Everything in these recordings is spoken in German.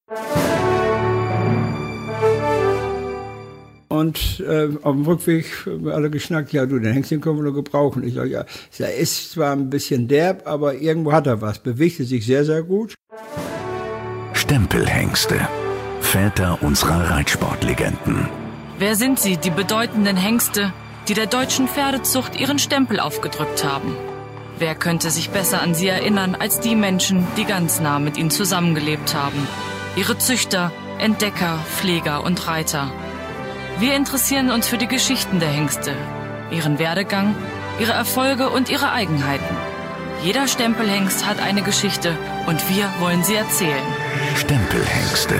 Und auf dem Rückweg haben wir alle geschnackt, ja du, den Hengst, den können wir nur gebrauchen. Ich sage, ja, er ist zwar ein bisschen derb, aber irgendwo hat er was. Bewegte sich sehr, sehr gut. Stempelhengste, Väter unserer Reitsportlegenden. Wer sind sie, die bedeutenden Hengste, die der deutschen Pferdezucht ihren Stempel aufgedrückt haben? Wer könnte sich besser an sie erinnern als die Menschen, die ganz nah mit ihnen zusammengelebt haben? Ihre Züchter, Entdecker, Pfleger und Reiter. Wir interessieren uns für die Geschichten der Hengste, ihren Werdegang, ihre Erfolge und ihre Eigenheiten. Jeder Stempelhengst hat eine Geschichte und wir wollen sie erzählen. Stempelhengste.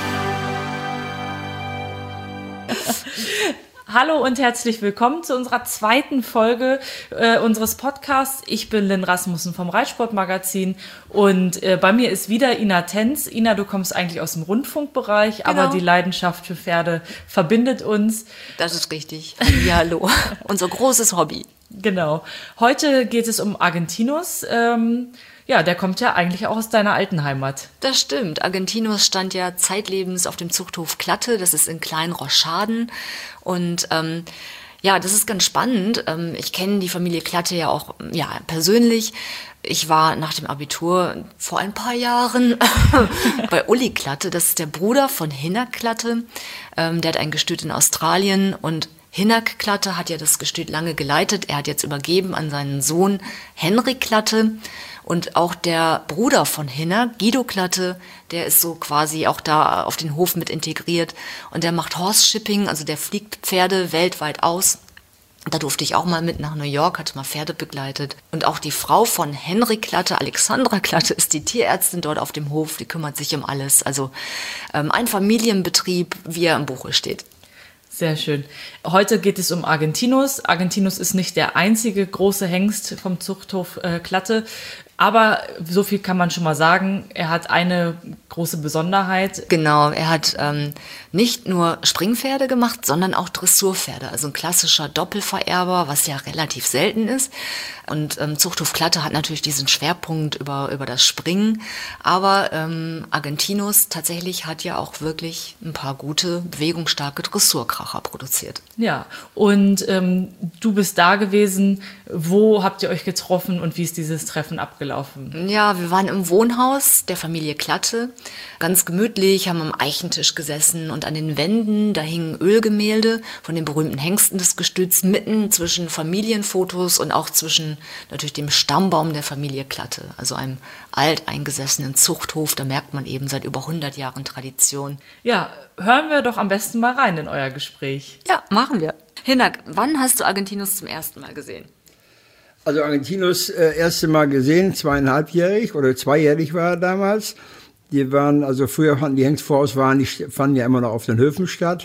Hallo und herzlich willkommen zu unserer zweiten Folge unseres Podcasts. Ich bin Lynn Rasmussen vom Reitsportmagazin und bei mir ist wieder Ina Tenz. Ina, du kommst eigentlich aus dem Rundfunkbereich, genau. Aber die Leidenschaft für Pferde verbindet uns. Das ist richtig. Ja, hallo. Unser großes Hobby. Genau. Heute geht es um Argentinus. Ja, der kommt ja eigentlich auch aus deiner alten Heimat. Das stimmt. Argentinus stand ja zeitlebens auf dem Zuchthof Klatte. Das ist in Klein-Rorschaden. Und ja, das ist ganz spannend. Ich kenne die Familie Klatte ja auch persönlich. Ich war nach dem Abitur vor ein paar Jahren bei Uli Klatte. Das ist der Bruder von Hinak Klatte. Der hat ein Gestüt in Australien und Hinak Klatte hat ja das Gestüt lange geleitet. Er hat jetzt übergeben an seinen Sohn Henrik Klatte. Und auch der Bruder von Hinak, Guido Klatte, der ist so quasi auch da auf den Hof mit integriert. Und der macht Horse-Shipping, also der fliegt Pferde weltweit aus. Da durfte ich auch mal mit nach New York, hatte mal Pferde begleitet. Und auch die Frau von Henrik Klatte, Alexandra Klatte, ist die Tierärztin dort auf dem Hof. Die kümmert sich um alles. Also ein Familienbetrieb, wie er im Buche steht. Sehr schön. Heute geht es um Argentinus. Argentinus ist nicht der einzige große Hengst vom Zuchthof Klatte. Aber so viel kann man schon mal sagen, er hat eine große Besonderheit. Genau, er hat nicht nur Springpferde gemacht, sondern auch Dressurpferde. Also ein klassischer Doppelvererber, was ja relativ selten ist. Und Zuchthof Klatte hat natürlich diesen Schwerpunkt über das Springen. Aber Argentinus tatsächlich hat ja auch wirklich ein paar gute, bewegungsstarke Dressurkracher produziert. Ja, und du bist da gewesen. Wo habt ihr euch getroffen und wie ist dieses Treffen abgelaufen? Ja, wir waren im Wohnhaus der Familie Klatte, ganz gemütlich, haben am Eichentisch gesessen und an den Wänden, da hingen Ölgemälde von den berühmten Hengsten des Gestüts, mitten zwischen Familienfotos und auch zwischen natürlich dem Stammbaum der Familie Klatte, also einem alteingesessenen Zuchthof, da merkt man eben seit über 100 Jahren Tradition. Ja, hören wir doch am besten mal rein in euer Gespräch. Ja, machen wir. Hinak, wann hast du Argentinus zum ersten Mal gesehen? Also Argentinus erste Mal gesehen, 2,5-jährig oder 2-jährig war er damals. Die waren, also früher fanden die Hengstvorauswahlen, die fanden ja immer noch auf den Höfen statt.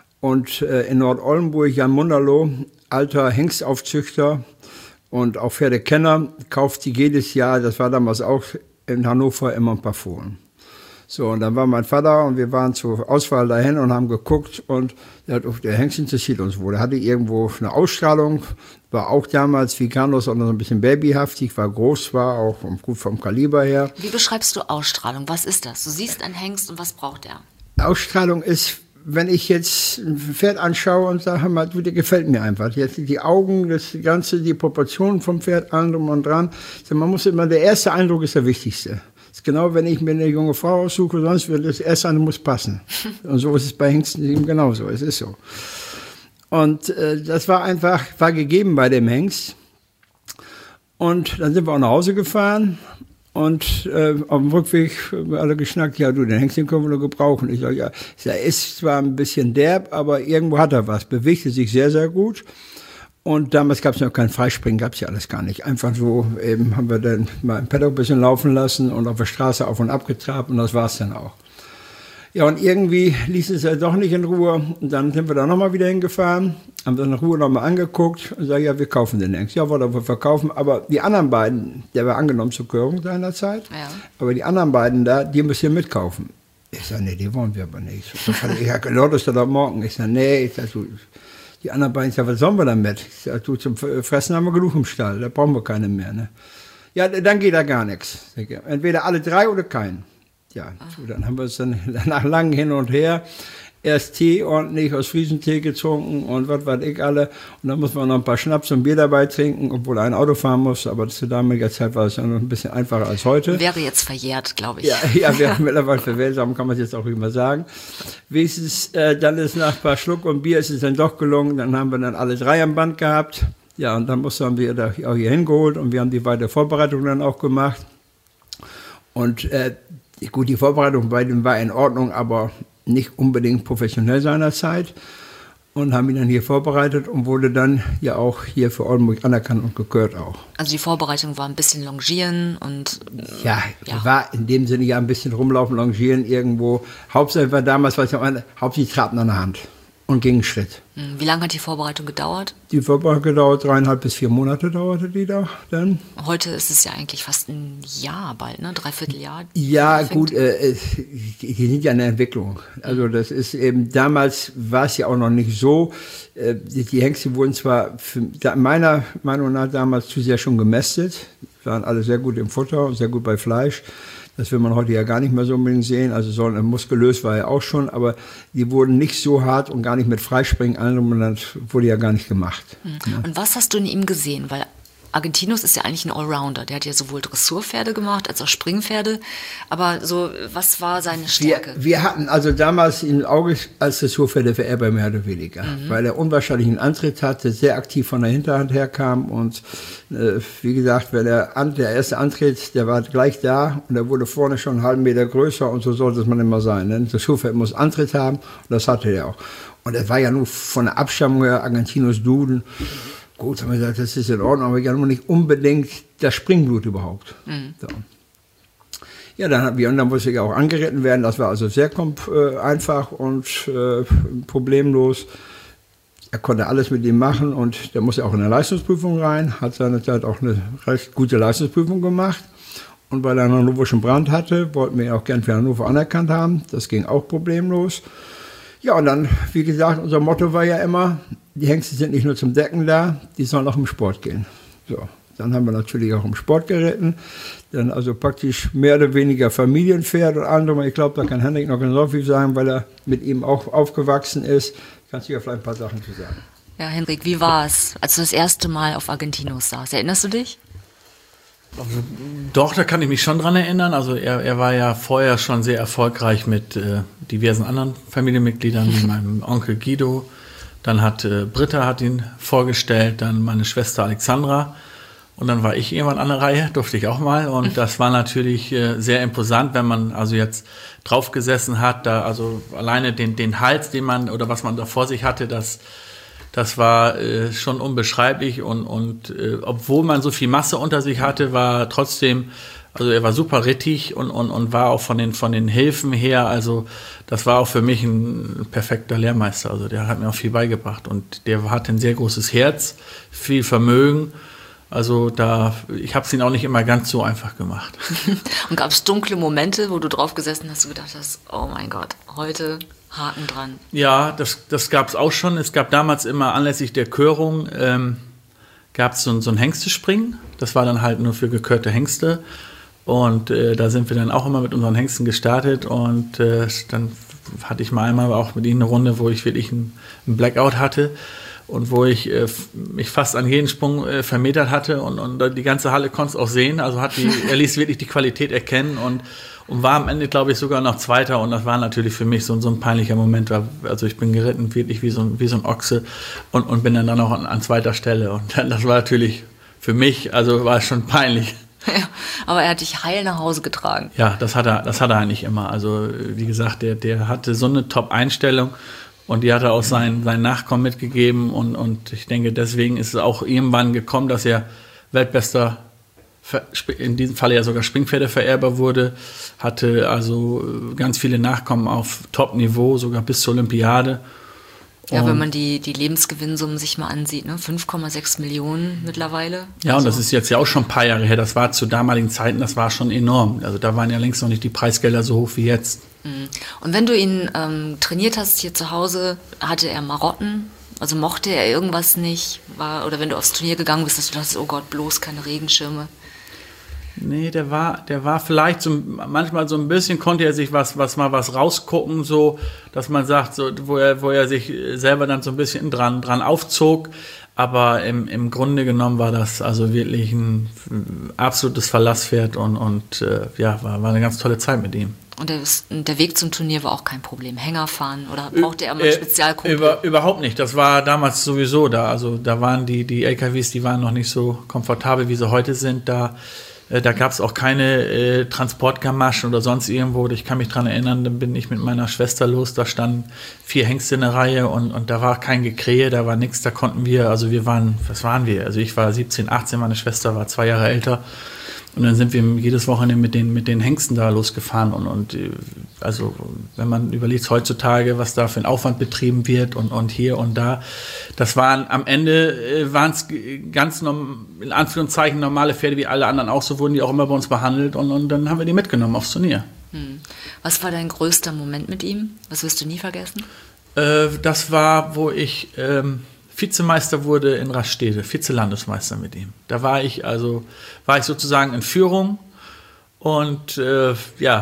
Und in Nord-Oldenburg, Jan Munderloh, alter Hengstaufzüchter und auch Pferdekenner, kauft die jedes Jahr, das war damals auch in Hannover, immer ein paar Fohlen. So, und dann war mein Vater und wir waren zur Auswahl dahin und haben geguckt und der Hengst interessiert uns wohl. Er hatte irgendwo eine Ausstrahlung, war auch damals wie Carlos auch noch so ein bisschen babyhaftig, war groß, war auch gut vom Kaliber her. Wie beschreibst du Ausstrahlung? Was ist das? Du siehst einen Hengst und was braucht er? Ausstrahlung ist, wenn ich jetzt ein Pferd anschaue und sage, mal, du, der gefällt mir einfach. Jetzt die Augen, das Ganze, die Proportionen vom Pferd, allem drum und dran. Also man muss immer, der erste Eindruck ist der wichtigste. Das ist genau, wenn ich mir eine junge Frau aussuche, sonst wird das erste Eindruck muss passen. Und so ist es bei Hengsten eben genauso. Es ist so. Und das war gegeben bei dem Hengst. Und dann sind wir auch nach Hause gefahren. Und auf dem Rückweg haben wir alle geschnackt, ja du, den Hengst, den können wir nur gebrauchen. Ich sage, ja, er ist zwar ein bisschen derb, aber irgendwo hat er was. Bewegte sich sehr, sehr gut. Und damals gab es noch kein Freispringen, gab es ja alles gar nicht. Einfach so eben haben wir dann mal im Paddock ein bisschen laufen lassen und auf der Straße auf und ab getrabt und das war's dann auch. Ja, und irgendwie ließ es ja doch nicht in Ruhe. Und dann sind wir da nochmal wieder hingefahren, haben das in Ruhe nochmal angeguckt und sagen, ja, wir kaufen den Hengst. Ja, wollen wir verkaufen. Aber die anderen beiden, der war angenommen zur Körung seinerzeit, ja. Aber die anderen beiden da, die müssen hier mitkaufen. Ich sage, nee, die wollen wir aber nicht. Ich sage, Leute, ist doch morgen. Ich sage, nee, ich sage, die anderen beiden sagen, was sollen wir damit? Ich sage, du, zum Fressen haben wir genug im Stall, da brauchen wir keine mehr. Ne? Ja, dann geht da gar nichts. Entweder alle drei oder keinen. Ja, so, dann haben wir es dann nach langem Hin und her erst Tee ordentlich aus Friesentee getrunken und was weiß ich alle. Und dann muss man noch ein paar Schnaps und Bier dabei trinken, obwohl ein Auto fahren muss. Aber zu damaliger Zeit war es ja noch ein bisschen einfacher als heute. Wäre jetzt verjährt, glaube ich. Ja, wäre mittlerweile verwehrt, darum kann man es jetzt auch immer sagen. Wenigstens, dann ist nach ein paar Schluck und Bier ist es dann doch gelungen. Dann haben wir dann alle 3 am Band gehabt. Ja, und dann haben wir da auch hier hingeholt und wir haben die weitere Vorbereitung dann auch gemacht. Und gut, die Vorbereitung bei dem war in Ordnung, aber nicht unbedingt professionell seinerzeit. Und haben ihn dann hier vorbereitet und wurde dann ja auch hier für Oldenburg anerkannt und gekürt auch. Also die Vorbereitung war ein bisschen Longieren und... Ja, war in dem Sinne ja ein bisschen rumlaufen, longieren irgendwo. Hauptsächlich war damals, hauptsächlich Traten an der Hand und ging einen Schritt. Wie lange hat die Vorbereitung gedauert? Die Vorbereitung gedauert 3,5 bis 4 Monate dauerte die da dann. Heute ist es ja eigentlich fast ein Jahr bald, ne? 3/4 Jahr. Ja, gut, die sind ja eine Entwicklung. Also das ist eben, damals war es ja auch noch nicht so. Die Hengste wurden zwar meiner Meinung nach damals zu sehr schon gemästet, waren alle sehr gut im Futter und sehr gut bei Fleisch. Das will man heute ja gar nicht mehr so unbedingt sehen. Also muskulös war er auch schon, aber die wurden nicht so hart und gar nicht mit Freispringen an. Das wurde ja gar nicht gemacht. Ja. Und was hast du in ihm gesehen? Weil Argentinos ist ja eigentlich ein Allrounder. Der hat ja sowohl Dressurpferde gemacht als auch Springpferde. Aber so, was war seine Stärke? Wir hatten also damals im Auge als Dressurpferdevererber mehr oder weniger, weil er unwahrscheinlichen Antritt hatte, sehr aktiv von der Hinterhand herkam und wie gesagt, wenn der erste Antritt, der war gleich da und der wurde vorne schon einen halben Meter größer und so sollte es man immer sein. Ne? Das Dressurpferd muss Antritt haben und das hatte er auch. Und er war ja nur von der Abstammung her Argentinos Duden. Gut, haben wir gesagt, das ist in Ordnung, aber ja nur nicht unbedingt das Springblut überhaupt. So. Ja, dann musste er auch angeritten werden. Das war also sehr einfach und problemlos. Er konnte alles mit ihm machen und der musste auch in eine Leistungsprüfung rein, hat seinerzeit auch eine recht gute Leistungsprüfung gemacht. Und weil er einen hannoverschen Brand hatte, wollten wir ihn auch gern für Hannover anerkannt haben. Das ging auch problemlos. Ja, und dann, wie gesagt, unser Motto war ja immer, die Hengste sind nicht nur zum Decken da, die sollen auch im Sport gehen. So, dann haben wir natürlich auch im Sport geritten. Dann also praktisch mehr oder weniger Familienpferd und andere. Ich glaube, da kann Henrik noch ganz so viel sagen, weil er mit ihm auch aufgewachsen ist. Kannst du ja vielleicht ein paar Sachen zu sagen. Ja, Henrik, wie war es, als du das erste Mal auf Argentinos saß? Erinnerst du dich? Also, doch, da kann ich mich schon dran erinnern. Also er war ja vorher schon sehr erfolgreich mit diversen anderen Familienmitgliedern, wie meinem Onkel Guido. Dann hat Britta hat ihn vorgestellt, dann meine Schwester Alexandra. Und dann war ich irgendwann an der Reihe, durfte ich auch mal. Und das war natürlich sehr imposant, wenn man also jetzt drauf gesessen hat, da also alleine den Hals, den man oder was man da vor sich hatte, das war schon unbeschreiblich und obwohl man so viel Masse unter sich hatte, war trotzdem, also er war super rittig und war auch von den Hilfen her, also das war auch für mich ein perfekter Lehrmeister, also der hat mir auch viel beigebracht und der hatte ein sehr großes Herz, viel Vermögen. Also ich habe es ihn auch nicht immer ganz so einfach gemacht. Und gab es dunkle Momente, wo du drauf gesessen hast und gedacht hast, oh mein Gott, heute Haken dran? Ja, das gab es auch schon. Es gab damals immer anlässlich der Körung, gab es so ein Hengstespringen. Das war dann halt nur für gekörte Hengste. Und da sind wir dann auch immer mit unseren Hengsten gestartet. Und dann hatte ich mal einmal auch mit ihnen eine Runde, wo ich wirklich einen Blackout hatte. Und wo ich mich fast an jeden Sprung vermetert hatte und die ganze Halle konnte es auch sehen. Also er ließ wirklich die Qualität erkennen und war am Ende, glaube ich, sogar noch Zweiter. Und das war natürlich für mich so ein peinlicher Moment. Also ich bin geritten wirklich wie so ein Ochse und bin dann auch an zweiter Stelle. Und das war natürlich für mich, also war es schon peinlich. Ja, aber er hat dich heil nach Hause getragen. Ja, das hat er eigentlich immer. Also wie gesagt, der hatte so eine Top-Einstellung. Und die hat er auch seinen Nachkommen mitgegeben. Und ich denke, deswegen ist es auch irgendwann gekommen, dass er Weltbester, in diesem Fall ja sogar Springpferdevererber wurde. Hatte also ganz viele Nachkommen auf Top-Niveau, sogar bis zur Olympiade. Ja, wenn man die Lebensgewinnsummen sich mal ansieht, ne? 5,6 Millionen mittlerweile. Ja, und das ist jetzt ja auch schon ein paar Jahre her. Das war zu damaligen Zeiten, das war schon enorm. Also da waren ja längst noch nicht die Preisgelder so hoch wie jetzt. Und wenn du ihn trainiert hast hier zu Hause, hatte er Marotten? Also mochte er irgendwas nicht? Oder wenn du aufs Turnier gegangen bist, dass du dachtest, oh Gott, bloß keine Regenschirme? Nee, der war vielleicht manchmal so ein bisschen, konnte er sich was rausgucken, so, dass man sagt, so, wo er sich selber dann so ein bisschen dran aufzog. Aber im Grunde genommen war das also wirklich ein absolutes Verlasspferd und war eine ganz tolle Zeit mit ihm. Und der Weg zum Turnier war auch kein Problem. Hänger fahren oder brauchte er mal ein Spezialkumpel? Überhaupt nicht. Das war damals sowieso da. Also da waren die LKWs, die waren noch nicht so komfortabel, wie sie heute sind. Da gab es auch keine Transportgamaschen oder sonst irgendwo. Ich kann mich dran erinnern, dann bin ich mit meiner Schwester los. Da standen 4 Hengste in der Reihe und da war kein Gekrähe, da war nichts. Da konnten wir, also was waren wir? Also ich war 17, 18, meine Schwester war 2 Jahre älter. Und dann sind wir jedes Wochenende mit den Hengsten da losgefahren und also wenn man überlegt heutzutage, was da für ein Aufwand betrieben wird und hier und da, das waren am Ende es ganz in Anführungszeichen normale Pferde wie alle anderen auch, so wurden die auch immer bei uns behandelt und dann haben wir die mitgenommen aufs Turnier. Was war dein größter Moment mit ihm? Was wirst du nie vergessen? Das war, wo ich Vizemeister wurde in Rastede, Vizelandesmeister mit ihm. Da war ich sozusagen in Führung und und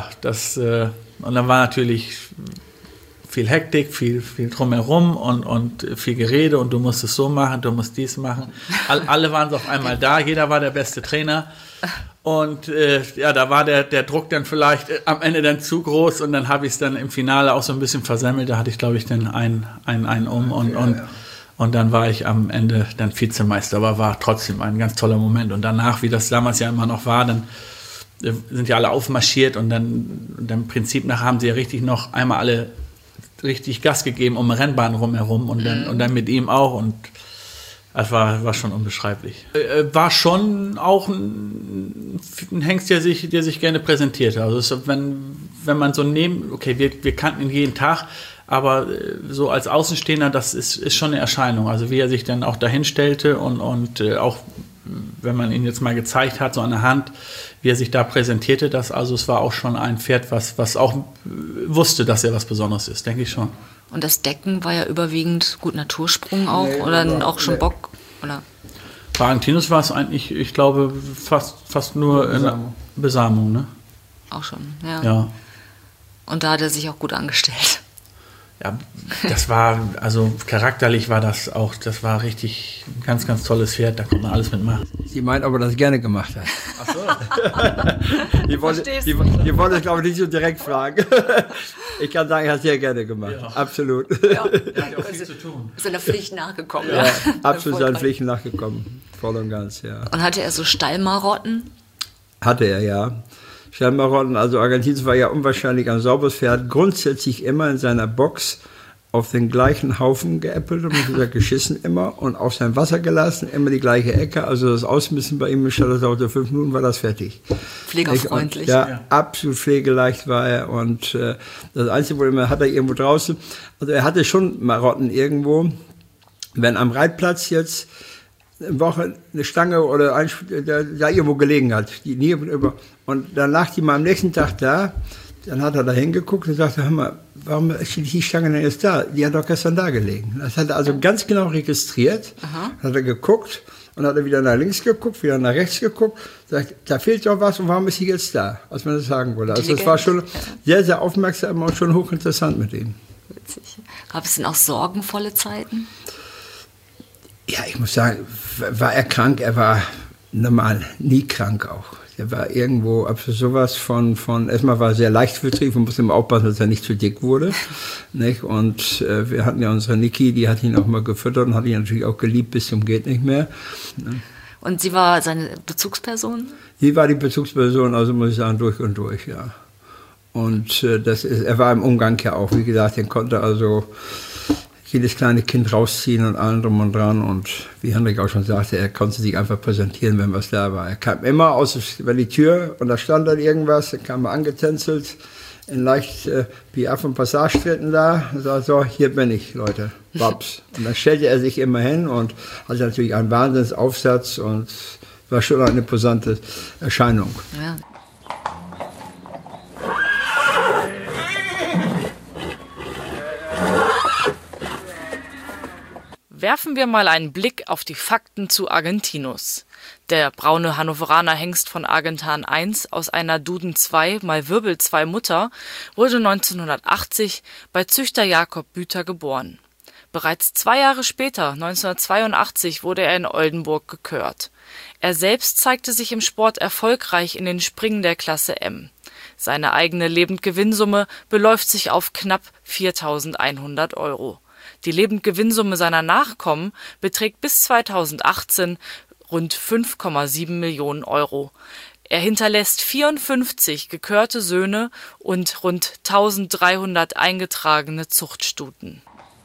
dann war natürlich viel Hektik, viel drumherum und viel Gerede und du musst es so machen, du musst dies machen. Alle waren auf einmal da, jeder war der beste Trainer und da war der Druck dann vielleicht am Ende dann zu groß und dann habe ich es dann im Finale auch so ein bisschen versemmelt. Da hatte ich, glaube ich, dann einen und dann war ich am Ende dann Vizemeister, aber war trotzdem ein ganz toller Moment. Und danach, wie das damals ja immer noch war, dann sind ja alle aufmarschiert und dann im Prinzip nach haben sie ja richtig noch einmal alle richtig Gas gegeben um die Rennbahn rumherum und dann mit ihm auch und das war schon unbeschreiblich. War schon auch ein Hengst, der sich gerne präsentierte. Also wenn man so wir kannten ihn jeden Tag, aber so als Außenstehender, das ist schon eine Erscheinung. Also wie er sich dann auch dahin stellte und auch wenn man ihn jetzt mal gezeigt hat, so an der Hand, wie er sich da präsentierte, es war auch schon ein Pferd, was auch wusste, dass er was Besonderes ist, denke ich schon. Und das Decken war ja überwiegend gut Natursprung auch oder auch schon Bock? Oder? Bei Argentinus war es eigentlich, ich glaube, fast nur Besamung, ne? Auch schon, ja. Ja. Und da hat er sich auch gut angestellt. Ja, das war, also charakterlich war das war richtig ein ganz, ganz tolles Pferd, da konnte man alles mitmachen. Sie meint, ob er das gerne gemacht hat. Ach so. Die wollte es, glaube ich, nicht so direkt fragen. Ich kann sagen, er hat es sehr gerne gemacht. Ja. Absolut. Ja. Er hat auch viel zu tun. Ist seiner Pflicht nachgekommen. Ja, absolut seinen Pflichten nachgekommen. Voll und ganz, ja. Und hatte er so Stallmarotten? Hatte er, ja. Stallmarotten, also Argentinus war ja unwahrscheinlich ein sauberes Pferd, grundsätzlich immer in seiner Box auf den gleichen Haufen geäppelt und geschissen immer und auf sein Wasser gelassen, immer die gleiche Ecke, also das Ausmissen bei ihm im Stall dauerte 5 Minuten, war das fertig. Pflegerfreundlich. Ja, absolut pflegeleicht war er und das einzige Problem hat er irgendwo draußen, also er hatte schon Marotten irgendwo, wenn am Reitplatz jetzt eine Woche eine Stange oder da irgendwo gelegen hat, die nie über. Und dann lag die mal am nächsten Tag da, dann hat er da hingeguckt und sagte, hör mal, warum steht die Stange denn jetzt da? Die hat doch gestern da gelegen. Das hat er also ganz genau registriert, hat er geguckt und hat er wieder nach links geguckt, wieder nach rechts geguckt, sagt, da fehlt doch was und warum ist sie jetzt da? Als man das sagen wollte. Also das war schon sehr, sehr aufmerksam und schon hochinteressant mit ihm. Witzig. Gab es denn auch sorgenvolle Zeiten? Ja, ich muss sagen, war er krank, er war normal nie krank auch. Er war irgendwo, absolut sowas von erstmal war er sehr leichtfüßig und musste immer aufpassen, dass er nicht zu dick wurde. Nicht? Und wir hatten ja unsere Niki, die hat ihn auch mal gefüttert und hat ihn natürlich auch geliebt bis zum geht nicht mehr. Ne? Und sie war seine Bezugsperson? Sie war die Bezugsperson, also muss ich sagen, durch und durch, ja. Und er war im Umgang ja auch, wie gesagt, den konnte also jedes kleine Kind rausziehen und allen drum und dran. Und wie Henrik auch schon sagte, er konnte sich einfach präsentieren, wenn was da war. Er kam immer aus über die Tür und da stand dann irgendwas, dann kam er angetänzelt, in leicht Piaf und Passagetritten da und sagte, so, hier bin ich, Leute, Babs. Und dann stellte er sich immer hin und hatte natürlich einen Wahnsinnsaufsatz und war schon eine imposante Erscheinung. Ja. Werfen wir mal einen Blick auf die Fakten zu Argentinus. Der braune Hannoveraner Hengst von Argentan 1 aus einer Duden 2 mal Wirbel 2 Mutter wurde 1980 bei Züchter Jakob Büter geboren. Bereits 2 Jahre später, 1982, wurde er in Oldenburg gekürt. Er selbst zeigte sich im Sport erfolgreich in den Springen der Klasse M. Seine eigene Lebendgewinnsumme beläuft sich auf knapp 4.100 €. Die Lebendgewinnsumme seiner Nachkommen beträgt bis 2018 rund 5,7 Millionen €. Er hinterlässt 54 gekürte Söhne und rund 1.300 eingetragene Zuchtstuten.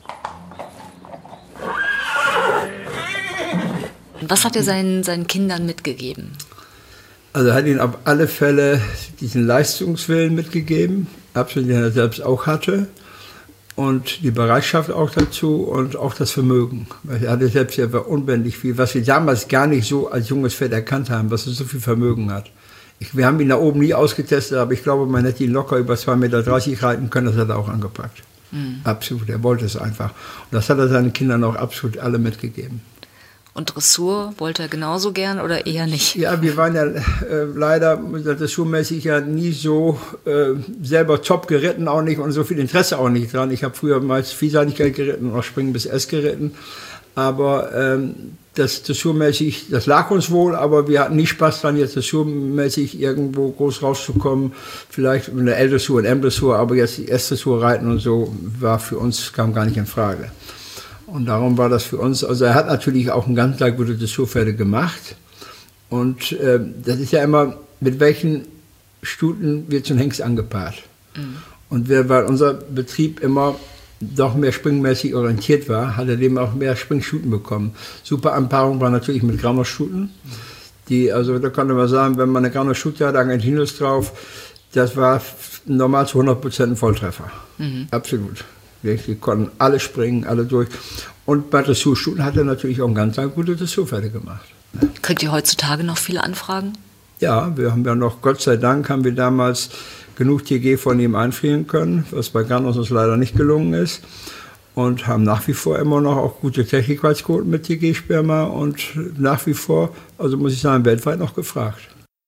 Was hat er seinen Kindern mitgegeben? Also er hat ihnen auf alle Fälle diesen Leistungswillen mitgegeben, absolut, den er selbst auch hatte. Und die Bereitschaft auch dazu und auch das Vermögen. Weil er hatte selbst ja unbändig viel, was wir damals gar nicht so als junges Pferd erkannt haben, was er so viel Vermögen hat. Wir haben ihn da oben nie ausgetestet, aber ich glaube, man hätte ihn locker über 2,30 Meter reiten können, das hat er auch angepackt. Absolut, er wollte es einfach. Und das hat er seinen Kindern auch absolut alle mitgegeben. Und Dressur wollte er genauso gern oder eher nicht? Ja, wir waren ja leider dressurmäßig ja nie so selber top geritten, auch nicht und so viel Interesse auch nicht dran. Ich habe früher meist Vielseitigkeit geritten und auch Springen bis S geritten. Aber das dressurmäßig, das lag uns wohl, aber wir hatten nie Spaß dran, jetzt dressurmäßig irgendwo groß rauszukommen. Vielleicht in der L-Dressur und M-Dressur, aber jetzt die S-Dressur reiten und so war für uns, kam gar nicht in Frage. Und darum war das für uns, also er hat natürlich auch ein ganz gute Dressurpferde gemacht. Und das ist ja immer, mit welchen Stuten wird so ein Hengst angepaart. Und weil unser Betrieb immer doch mehr springmäßig orientiert war, hat er dem auch mehr Springstuten bekommen. Super Anpaarung war natürlich mit Granos-Stuten. Also da konnte man sagen, wenn man eine Granos-Stute hat, Argentinos drauf, das war normal zu 100% ein Volltreffer. Absolut. Die konnten alle springen, alle durch. Und bei Dressurstuten hat er natürlich auch ein ganz gute Dressurpferde gemacht. Kriegt ihr heutzutage noch viele Anfragen? Ja, wir haben ja noch, Gott sei Dank, haben wir damals genug TG von ihm einfrieren können, was bei Granos uns leider nicht gelungen ist. Und haben nach wie vor immer noch auch gute Technikqualitätsquoten mit TG-Sperma und nach wie vor, also muss ich sagen, weltweit noch gefragt.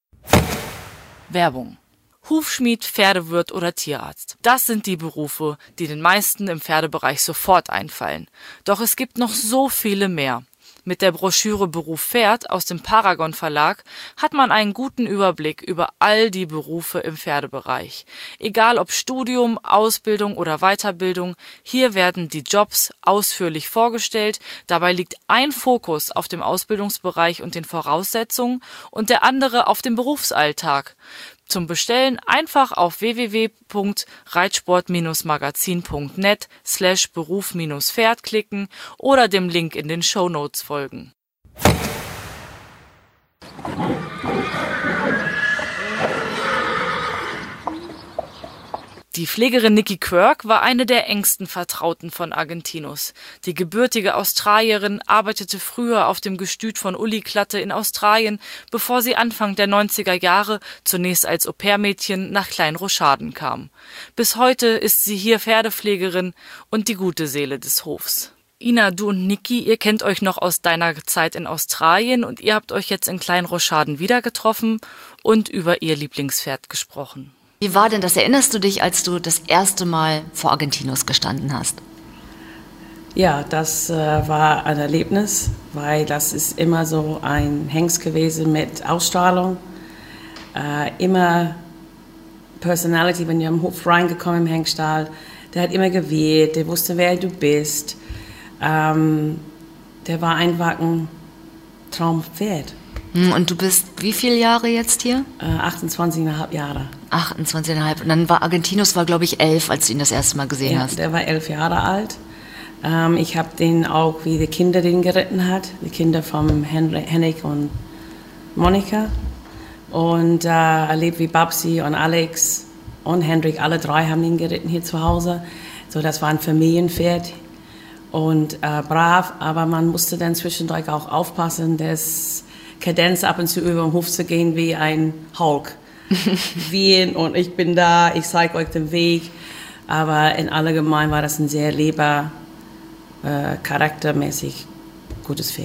Werbung. Hufschmied, Pferdewirt oder Tierarzt. Das sind die Berufe, die den meisten im Pferdebereich sofort einfallen. Doch es gibt noch so viele mehr. Mit der Broschüre Beruf Pferd aus dem Paragon Verlag hat man einen guten Überblick über all die Berufe im Pferdebereich. Egal ob Studium, Ausbildung oder Weiterbildung, hier werden die Jobs ausführlich vorgestellt. Dabei liegt ein Fokus auf dem Ausbildungsbereich und den Voraussetzungen und der andere auf dem Berufsalltag. Zum Bestellen einfach auf www.reitsport-magazin.net/Beruf-Pferd klicken oder dem Link in den Shownotes folgen. Die Pflegerin Nikki Quirk war eine der engsten Vertrauten von Argentinos. Die gebürtige Australierin arbeitete früher auf dem Gestüt von Uli Klatte in Australien, bevor sie Anfang der 90er Jahre zunächst als Au-pair-Mädchen nach Klein-Rochaden kam. Bis heute ist sie hier Pferdepflegerin und die gute Seele des Hofs. Ina, du und Nikki, ihr kennt euch noch aus deiner Zeit in Australien und ihr habt euch jetzt in Klein-Rochaden wieder getroffen und über ihr Lieblingspferd gesprochen. Wie war denn das? Erinnerst du dich, als du das erste Mal vor Argentinos gestanden hast? Ja, das war ein Erlebnis, weil das ist immer so ein Hengst gewesen mit Ausstrahlung. Immer Personality, wenn du am Hof reingekommen im Hengststall, der hat immer gewählt, der wusste, wer du bist. Der war einfach ein Traumpferd. Und du bist wie viele Jahre jetzt hier? 28,5 Jahre. 28,5. Und dann war Argentinos, glaube ich, 11, als du ihn das erste Mal gesehen hast. Der war 11 Jahre alt. Ich habe den auch, wie die Kinder den geritten hat. Die Kinder von Henrik und Monika. Und erlebt, wie Babsi und Alex und Henrik, alle drei haben ihn geritten hier zu Hause. So, das war ein Familienpferd. Und brav, aber man musste dann zwischendurch auch aufpassen, dass Kadenz ab und zu über den Hof zu gehen wie ein Hulk. Wien und ich bin da, ich zeige euch den Weg. Aber in allgemein war das ein sehr charaktermäßig gutes Pferd.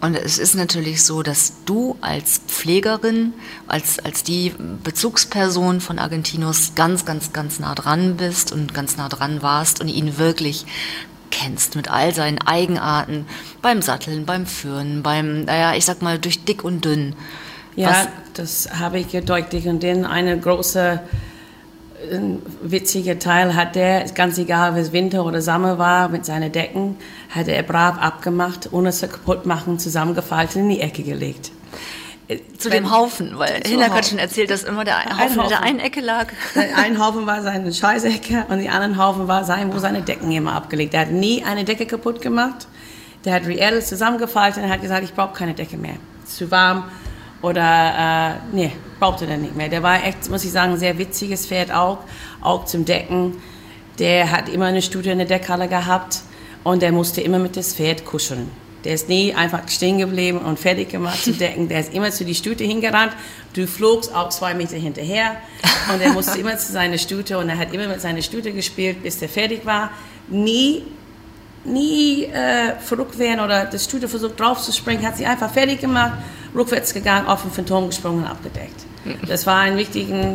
Und es ist natürlich so, dass du als Pflegerin, als die Bezugsperson von Argentinos ganz, ganz, ganz nah dran bist und ganz nah dran warst und ihn wirklich kennst mit all seinen Eigenarten beim Satteln, beim Führen, ich sag mal, durch dick und dünn. Ja, das habe ich durch dick und dünn. Eine große witziger Teil hat der, ganz egal, ob es Winter oder Sommer war, mit seinen Decken, hat er brav abgemacht, ohne es zu kaputt machen, zusammengefaltet in die Ecke gelegt. Zu dem Haufen, weil Hinak hat schon erzählt, dass immer der Haufen in der einen Ecke lag. Ein Haufen war seine Scheißecke und die anderen Haufen war wo seine Decken immer abgelegt. Er hat nie eine Decke kaputt gemacht. Der hat reell zusammengefaltet und hat gesagt, ich brauche keine Decke mehr. Es ist zu warm oder, brauchte er nicht mehr. Der war echt, muss ich sagen, ein sehr witziges Pferd auch zum Decken. Der hat immer eine Stute in der Deckhalle gehabt und der musste immer mit das Pferd kuscheln. Der ist nie einfach stehen geblieben und fertig gemacht zu decken. Der ist immer zu die Stute hingerannt. Du flogst auch 2 Meter hinterher und er musste immer zu seiner Stute und er hat immer mit seiner Stute gespielt, bis der fertig war. Nie verrückt werden oder das Stute versucht drauf zu springen, hat sie einfach fertig gemacht, rückwärts gegangen, auf den Phantom gesprungen und abgedeckt. Das war ein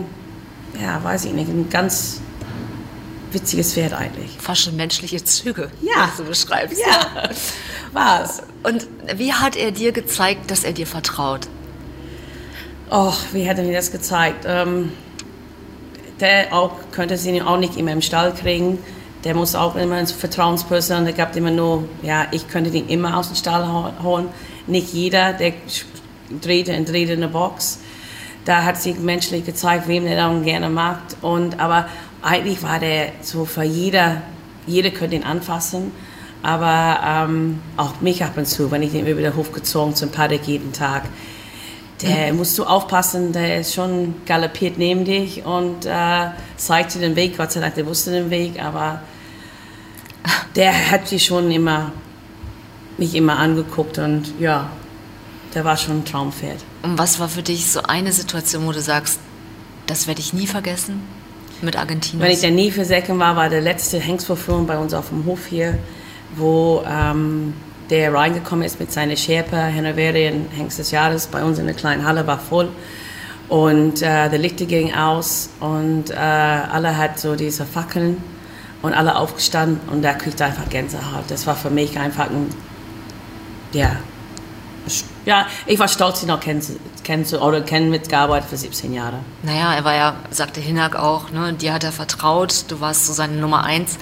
ganz witziges Pferd eigentlich. Fast schon menschliche Züge, ja, was du beschreibst. Ja, war's. Und wie hat er dir gezeigt, dass er dir vertraut? Och, wie hat er mir das gezeigt? Der könnte sie auch nicht immer im Stall kriegen. Der muss auch immer eine Vertrauensperson. Der gab immer nur, ich könnte den immer aus dem Stall holen. Nicht jeder, der drehte in der Box. Da hat sich menschlich gezeigt, wem der dann gerne mag. Aber eigentlich war der so für jeder könnte ihn anfassen. Aber auch mich ab und zu, wenn ich den über den Hof gezogen zum Paddock jeden Tag. Der musst du aufpassen, der ist schon galoppiert neben dich und zeigte den Weg. Gott sei Dank, der wusste den Weg, aber der hat mich immer angeguckt und ja, der war schon ein Traumpferd. Und was war für dich so eine Situation, wo du sagst, das werde ich nie vergessen mit Argentinos? Wenn ich da nie versäcken war der letzte Hengstvorführung bei uns auf dem Hof hier, wo der reingekommen ist mit seiner Sherpa, Hanoverian Hengst des Jahres, bei uns in der kleinen Halle, war voll. Und der Lichter ging aus und alle hat so diese Fackeln und alle aufgestanden und da kriegte einfach Gänsehaut. Das war für mich einfach ich war stolz, ihn noch kennen mitgearbeitet für 17 Jahre. Naja, er war ja, sagte Hinak auch, ne, dir hat er vertraut, du warst so seine Nummer 1.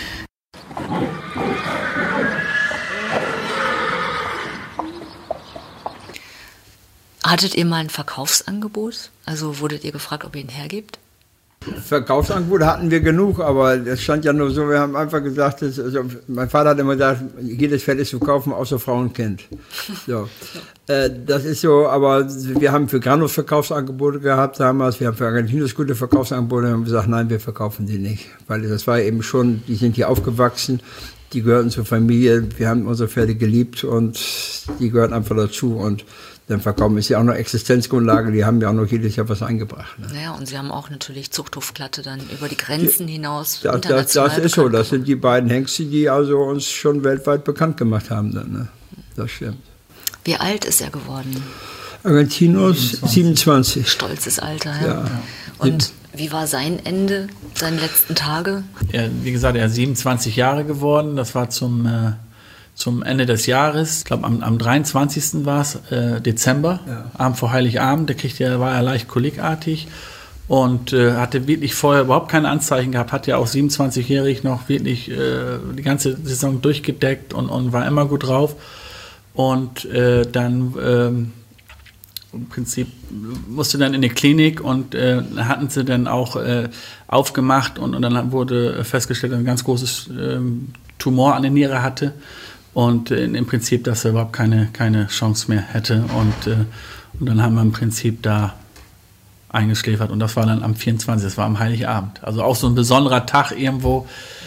Hattet ihr mal ein Verkaufsangebot? Also wurdet ihr gefragt, ob ihr ihn hergebt? Verkaufsangebote hatten wir genug, aber das stand ja nur so, wir haben einfach gesagt, mein Vater hat immer gesagt, jedes Pferd ist zu kaufen, außer Frau und Kind. So. Das ist so, aber wir haben für Granos Verkaufsangebote gehabt damals, wir haben für Argentinos gute Verkaufsangebote, und haben gesagt, nein, wir verkaufen die nicht, weil das war eben schon, die sind hier aufgewachsen, die gehörten zur Familie, wir haben unsere Pferde geliebt und die gehören einfach dazu und dann verkaufen ist ja auch noch Existenzgrundlage, die haben ja auch noch jedes Jahr was eingebracht. Ne? Naja, und sie haben auch natürlich Zuchthofglatte dann über die Grenzen hinaus das ist so, das sind die beiden Hengste, die also uns schon weltweit bekannt gemacht haben. Dann, ne? Das stimmt. Wie alt ist er geworden? Argentinos 27. Stolzes Alter, ja. Und wie war sein Ende, seine letzten Tage? Wie gesagt, er ist 27 Jahre geworden, das war zum Ende des Jahres, ich glaube am 23. war es, Dezember, Abend vor Heiligabend, war er leicht kolikartig und hatte wirklich vorher überhaupt keine Anzeichen gehabt, hat ja auch 27-jährig noch wirklich die ganze Saison durchgedeckt und war immer gut drauf. Und dann im Prinzip musste dann in die Klinik und hatten sie dann auch aufgemacht und dann wurde festgestellt, dass er ein ganz großes Tumor an der Niere hatte. Und im Prinzip, dass er überhaupt keine Chance mehr hätte. Und dann haben wir im Prinzip da eingeschläfert. Und das war dann am 24., das war am Heiligabend. Also auch so ein besonderer Tag irgendwo.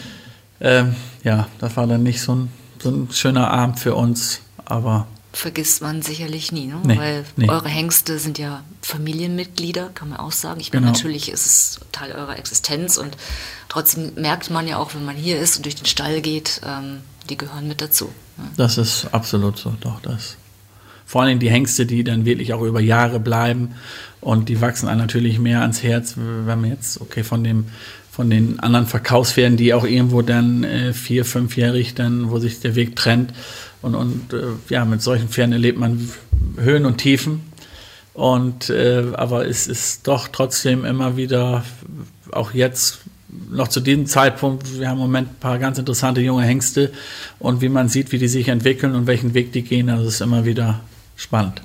Das war dann nicht so ein schöner Abend für uns. Aber vergisst man sicherlich nie, ne? Nee, Weil eure Hengste sind ja Familienmitglieder, kann man auch sagen. Ich meine, natürlich ist es Teil eurer Existenz. Und trotzdem merkt man ja auch, wenn man hier ist und durch den Stall geht, die gehören mit dazu. Ne? Das ist absolut so, doch. Das vor allem die Hengste, die dann wirklich auch über Jahre bleiben und die wachsen einem natürlich mehr ans Herz, wenn man jetzt, von den anderen Verkaufspferden, die auch irgendwo dann 4-, 5-jährig dann, wo sich der Weg trennt und mit solchen Pferden erlebt man Höhen und Tiefen. Und aber es ist doch trotzdem immer wieder, auch jetzt noch zu diesem Zeitpunkt, wir haben im Moment ein paar ganz interessante junge Hengste und wie man sieht, wie die sich entwickeln und welchen Weg die gehen, also es ist immer wieder spannend.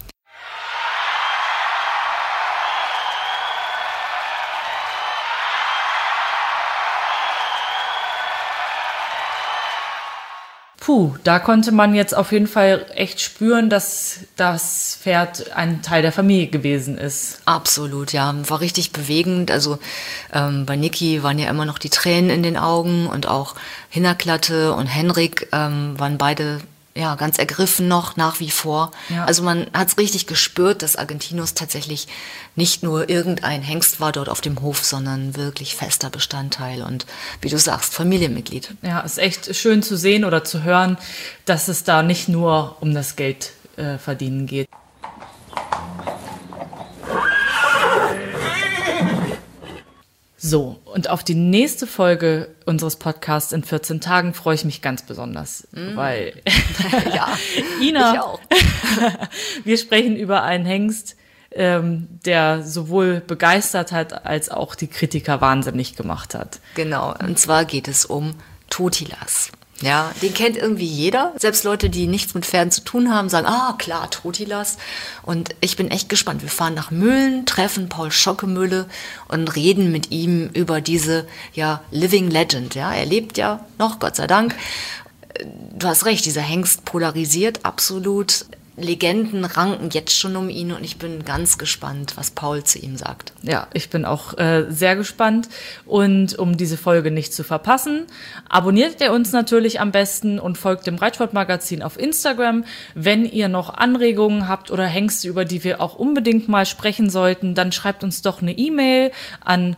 Da konnte man jetzt auf jeden Fall echt spüren, dass das Pferd ein Teil der Familie gewesen ist. Absolut, ja. War richtig bewegend. Also bei Niki waren ja immer noch die Tränen in den Augen und auch Hinnerklatte und Henrik waren beide ganz ergriffen noch, nach wie vor. Ja. Also man hat es richtig gespürt, dass Argentinos tatsächlich nicht nur irgendein Hengst war dort auf dem Hof, sondern wirklich fester Bestandteil und, wie du sagst, Familienmitglied. Ja, ist echt schön zu sehen oder zu hören, dass es da nicht nur um das Geld verdienen geht. So, und auf die nächste Folge unseres Podcasts in 14 Tagen freue ich mich ganz besonders, weil Ina, ich auch. Wir sprechen über einen Hengst, der sowohl begeistert hat, als auch die Kritiker wahnsinnig gemacht hat. Genau, und zwar geht es um Totilas. Ja, den kennt irgendwie jeder. Selbst Leute, die nichts mit Pferden zu tun haben, sagen, klar, Totilas. Und ich bin echt gespannt. Wir fahren nach Möhlen, treffen Paul Schockemöhle und reden mit ihm über diese, Living Legend. Ja, er lebt ja noch, Gott sei Dank. Du hast recht, dieser Hengst polarisiert absolut. Legenden ranken jetzt schon um ihn und ich bin ganz gespannt, was Paul zu ihm sagt. Ja, ich bin auch sehr gespannt und um diese Folge nicht zu verpassen, abonniert ihr uns natürlich am besten und folgt dem Reitsportmagazin auf Instagram. Wenn ihr noch Anregungen habt oder Hengste, über die wir auch unbedingt mal sprechen sollten, dann schreibt uns doch eine E-Mail an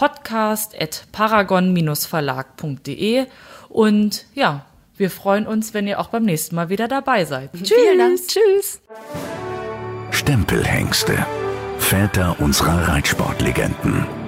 podcast@paragon-verlag.de und wir freuen uns, wenn ihr auch beim nächsten Mal wieder dabei seid. Tschüss. Vielen Dank. Tschüss. Stempelhengste. Väter unserer Reitsportlegenden.